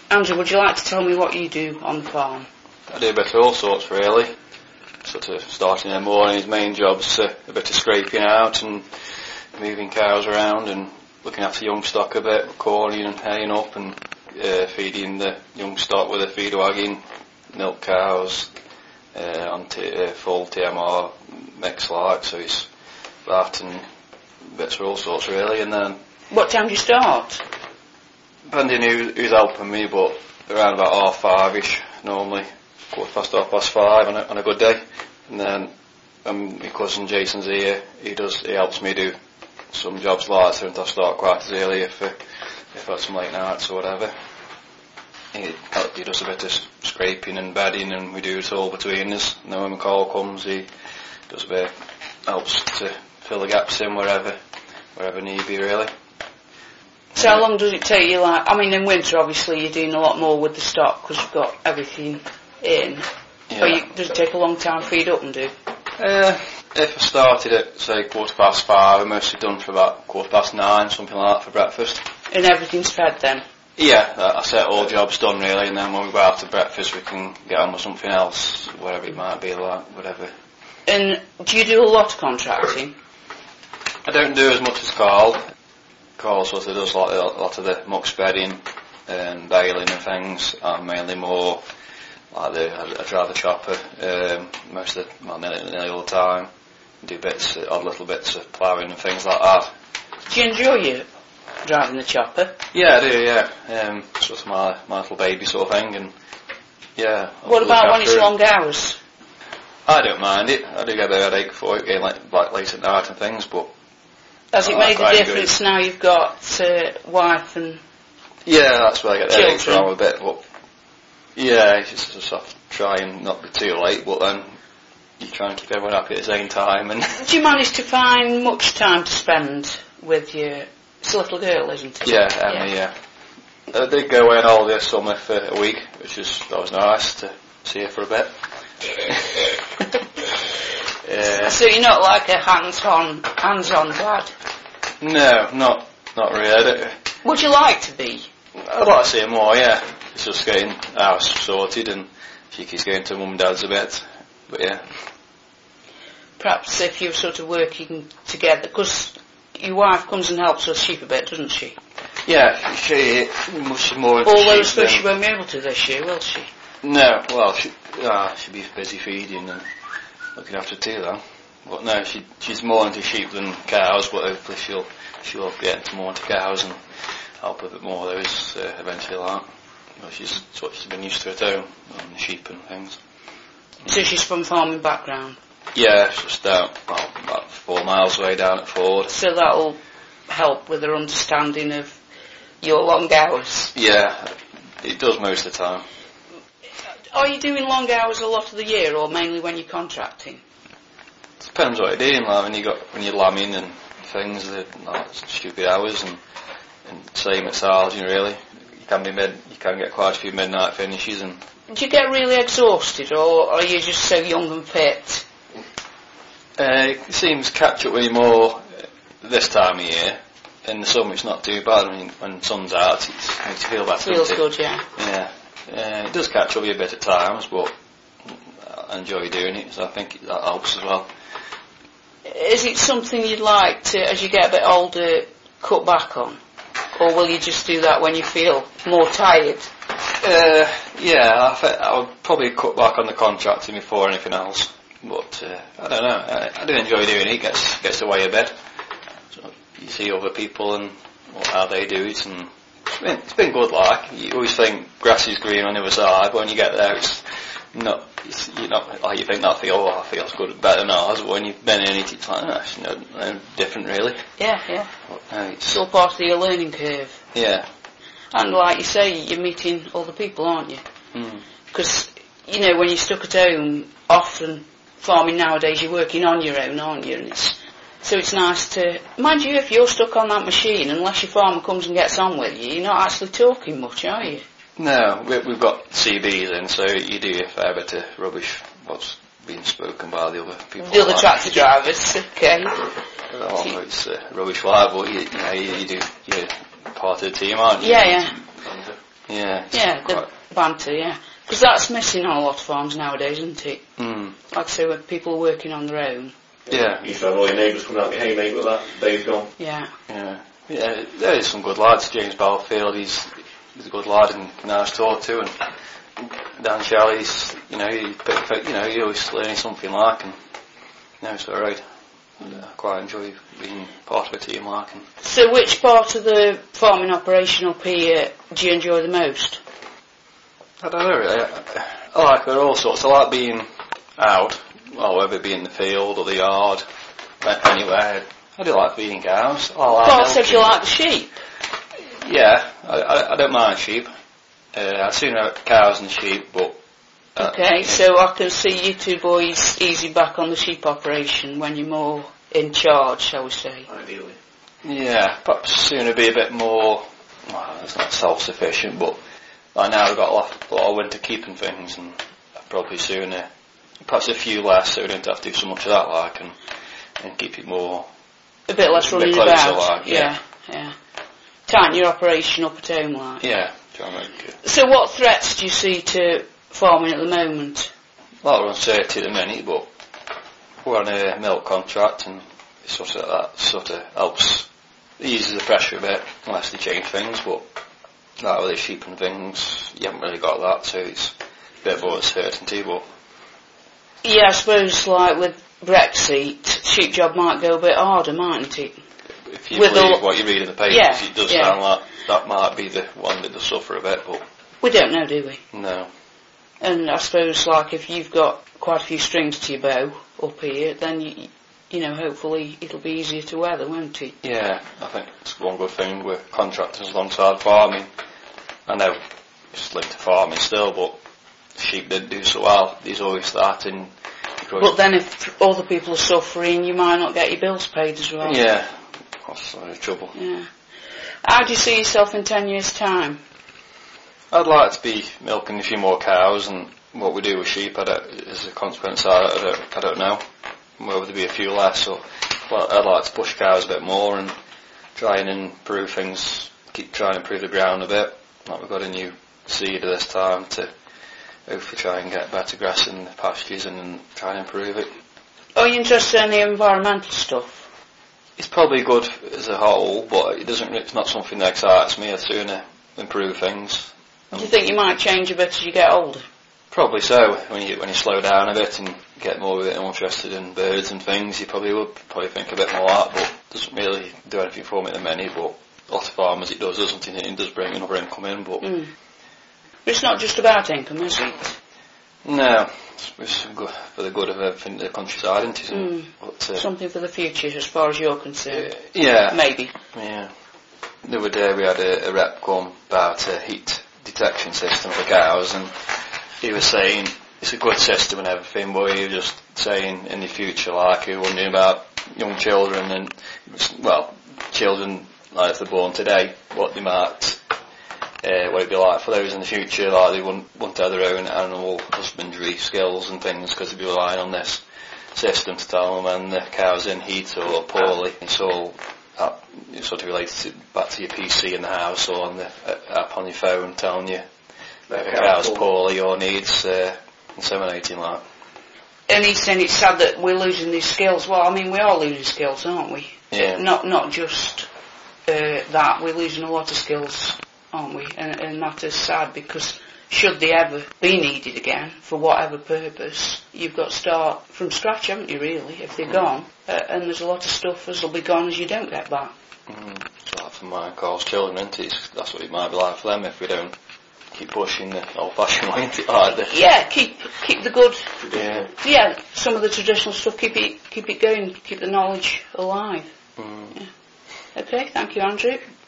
Andrew, would you like to tell me what you do on the farm? I do a bit of all sorts really. Sort of starting in the morning, his main job's a bit of scraping out and moving cows around and looking after young stock a bit, calling and haying up and feeding the young stock with a feed wagon, milk cows on full TMR mix like, so it's that and bits of all sorts really. And then what time do you start? Depending who's helping me, but around about 5:30ish normally, 5:15 on a good day. And then my cousin Jason's here, he helps me do some jobs later, and I start quite as early if I've had some late nights or whatever. He does a bit of scraping and bedding, and we do it all between us. And then when the call comes, he does a bit, helps to fill the gaps in wherever need be really. So how long does it take you, like, I mean in winter obviously you're doing a lot more with the stock because you've got everything in. Yeah. Does it take a long time to feed up and do? If I started at say 5:15, I'm mostly done for about 9:15, something like that for breakfast. And everything's fed then? Yeah, I set all jobs done really, and then when we go out to breakfast we can get on with something else, whatever it might be, like whatever. And do you do a lot of contracting? I don't do as much as Carl. Carl sort of does like a lot of the muck spreading and baling and things. I'm mainly more like I drive the chopper nearly all the time. Do odd little bits of ploughing and things like that. Do you enjoy you driving the chopper? Yeah, I do, yeah. It's just my little baby sort of thing, and yeah. What about when it's long hours? I don't mind it. I do get a bit of headache for it, getting like late at night and things, but... Has it made a difference now you've got wife and... Yeah, that's where I get the headache children? from a bit, but... Yeah, you just have to try and not be too late, but then you try and keep everyone happy at the same time. And do you manage to find much time to spend with your... It's a little girl, isn't it? Yeah, Emma, yeah. I did go away on holiday this summer for a week, that was nice to see her for a bit. So you're not like a hands-on dad? No, not really. Would you like to be? I'd like to see her more, yeah. It's just getting the house sorted and she keeps going to mum and dad's a bit, but yeah. Perhaps if you're sort of working together, because your wife comes and helps with sheep a bit, doesn't she? Yeah, she's more into although I sheep suppose she won't be able to this year, will she? No, well, she'll be busy feeding and looking after two though. But no, she's more into sheep than cows, but hopefully she'll get more into cows and help a bit more of those eventually like. Well, she's been used to at home, on sheep and things. So she's from farming background? Yeah, she's just about 4 miles away down at Ford. So that'll help with her understanding of your long hours? Yeah, it does most of the time. Are you doing long hours a lot of the year, or mainly when you're contracting? Depends what you're doing, like when you're lambing and things, like stupid hours, and same at Sargent really. You can get quite a few midnight finishes. And do you get really exhausted, or are you just so young and fit? It seems to catch up with you more this time of year. In the summer it's not too bad. I mean, when the sun's out it makes you feel better. Feels good, yeah. Yeah. It does catch up with you a bit at times, but I enjoy doing it, so I think that helps as well. Is it something you'd like to, as you get a bit older, cut back on? Or will you just do that when you feel more tired? Yeah, I would probably cut back on the contracting before anything else. But I don't know, I do enjoy doing it. It gets away a bit. So you see other people and how they do it, and it's been good. Like you always think grass is green on the other side, but when you get there, you're not like you think that feels good, better than ours. But when you've been in it, it's like it's no different really. Yeah. But, it's still part of your learning curve. Yeah. And like you say, you're meeting other people, aren't you? Because when you're stuck at home, often farming nowadays, you're working on your own, aren't you? And so it's nice to, mind you, if you're stuck on that machine, unless your farmer comes and gets on with you, you're not actually talking much, are you? No, we've got CBs in, so you do a fair bit of rubbish what's being spoken by the other people. The other tractor drivers, okay. It's rubbish live, but you do, you're part of the team, aren't you? Yeah. Yeah. Yeah, the banter, yeah. Because that's missing on a lot of farms nowadays, isn't it? Mm. Like I say, when people are working on their own. Yeah. You used to have all your neighbours coming out your hay, mate, with that. Dave's gone. Yeah. Yeah. Yeah, there is some good lads. James Balfield, he's a good lad and nice to talk to, and Dan Shelley's, he always learning something like, and it's alright. I quite enjoy being part of a team like. And So which part of the farming operation up here do you enjoy the most? I don't know really. I like it all sorts. I like being out, well, whether it be in the field or the yard, anywhere. I do like feeding cows. Well, so do you like the sheep? Yeah, I don't mind sheep. I'd sooner have cows than sheep, but... Okay, so I can see you two boys easy back on the sheep operation when you're more in charge, shall we say. Ideally. Yeah, perhaps sooner be a bit more, well, it's not self-sufficient, but like now we've got a lot of winter keeping things, and probably sooner, perhaps a few less, so we don't have to do so much of that, like, and keep it more... A bit less running closer, about. like, yeah. Tighten your operation up at home, like. Yeah, try and make it. So what threats do you see to farming at the moment? A lot of uncertainty at the minute, but we're on a milk contract, and it sort of helps, eases the pressure a bit, unless they change things, but like with the sheep and things, you haven't really got that, so it's a bit more uncertainty, but... Yeah, I suppose like with Brexit, sheep job might go a bit harder, mightn't it? If you believe what you read in the papers, yeah, it does sound like that might be the one that does suffer a bit, but... We don't know, do we? No. And I suppose like if you've got quite a few strings to your bow up here, then you know, hopefully it'll be easier to weather, won't it? Yeah, I think it's one good thing with contractors alongside farming. I know it's linked to farming still, but sheep didn't do so well. There's always starting. But then if other people are suffering, you might not get your bills paid as well. Yeah, that's trouble. Yeah. How do you see yourself in 10 years' time? I'd like to be milking a few more cows, and what we do with sheep, as a consequence, I don't know. Whether there be a few less, or well, I'd like to push cows a bit more and try and improve things. Keep trying to improve the ground a bit. Like we've got a new seeder this time to hopefully try and get better grass in the pastures and try and improve it. Are you interested in the environmental stuff? It's probably good as a whole, but it's not something that excites me. I'd sooner improve things. Do you think you might change a bit as you get older? Probably so. When you slow down a bit and get more interested in birds and things, you probably think a bit more like that, but it doesn't really do anything for me at the minute, but a lot of farmers it does, doesn't it? It does bring another income in, but... But it's not just about income, is it? No, it's good for the good of everything the countryside, isn't it? But, something for the future as far as you're concerned. Yeah. Maybe. Yeah. The other day we had a rep come about a heat detection system for cows, and he was saying it's a good system and everything, but he was just saying in the future, like he was wondering about young children and, well, children like if they're born today, what they might, what it'd be like for those in the future, like they wouldn't have their own animal husbandry skills and things because they'd be relying on this system to tell them when the cow's in heat or poorly. It's all sort of related back to your PC in the house or on the app on your phone telling you if a cow's poorly or needs inseminating, like. And he's saying it's sad that we're losing these skills. Well, I mean, we are losing skills, aren't we? Yeah. Not just that, we're losing a lot of skills, aren't we? And that is sad because should they ever be needed again, for whatever purpose, you've got to start from scratch, haven't you, really, if they're gone. And there's a lot of stuff that'll be gone as you don't get back. It's like for mine calls children, isn't it? That's what it might be like for them if we don't keep pushing the old-fashioned way, isn't it? Like Keep the good. Yeah. Some of the traditional stuff, keep it going, keep the knowledge alive. Yeah. Okay, thank you, Andrew.